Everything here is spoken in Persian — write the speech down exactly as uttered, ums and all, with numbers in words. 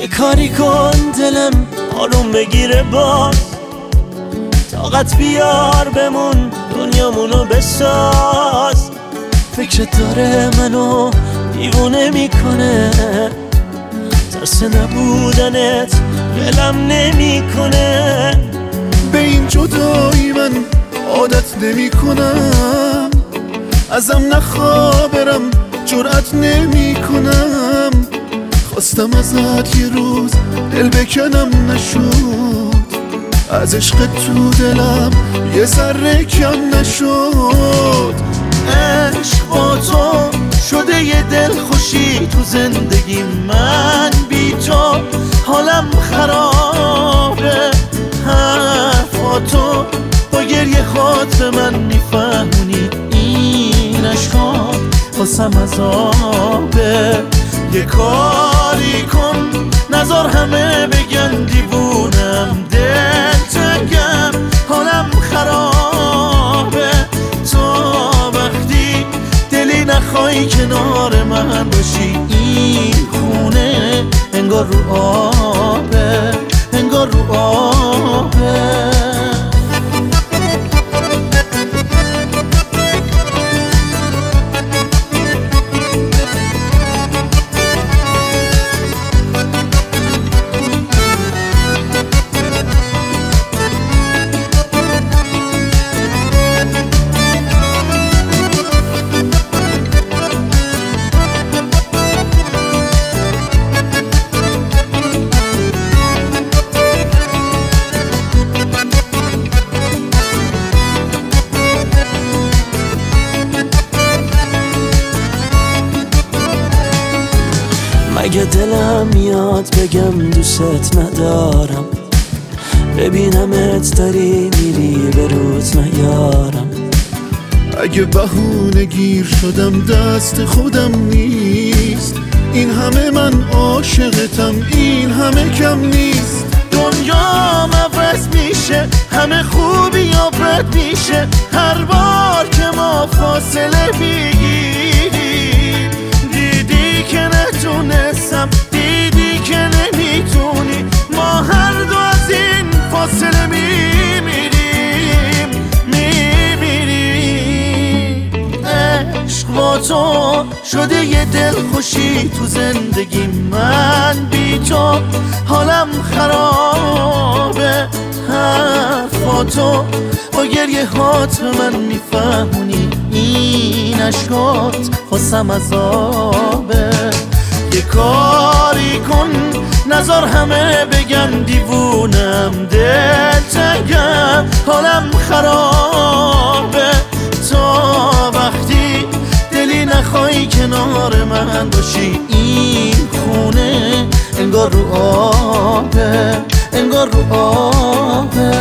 یه کاری کن دلم آروم بگیره باز، طاقت بیار بمون دنیامونو بساز. فکرت داره منو دیوونه میکنه، ترس نبودنت ولم نمیکنه. به این جدایی من عادت نمی کنم، ازم نخوابرم جرأت نمی کنم. خواستم ازت یه روز دل بکنم نشد، از عشق تو دلم یه ذره کم نشد. عشق با تو شده یه دل خوشی تو زندگی من، بی تو حالم خرابه. حرفاتو با گریه خود به من میفهمونی، این عشقا واسم عذابه. یه کاری کن نذار همه بگن دیوونم، دل تنگم حالم خرابه. تا وقتی دلی نخوای کنار من باشی، این خونه انگار رو آبه، انگار رو آبه. مگه دلم میاد بگم دوست ندارم، ببینمت داری میری به روز نیارم. اگه بهونه گیر شدم دست خودم نیست، این همه من عاشقتم این همه کم نیست. دنیام عوض میشه، همه خوبی یا بد میشه، هر بار که ما فاصله بگیریم. دیدی که نتونستم، دیدی که نمیتونی، ما هر دو از این فاصله میمیریم میمیریم. عشق با تو شده یه دل خوشی تو زندگی من، بی تو حالم خرابه. حرفاتو با گریه هات به من میفهمونی، این عشقات واسم عذابه. یه کاری کن نذار همه بگن دیوونم، دل تنگم حالم خرابه. تا وقتی دلی نخوای کنار من باشی، این خونه انگار رو آبه، انگار رو آبه.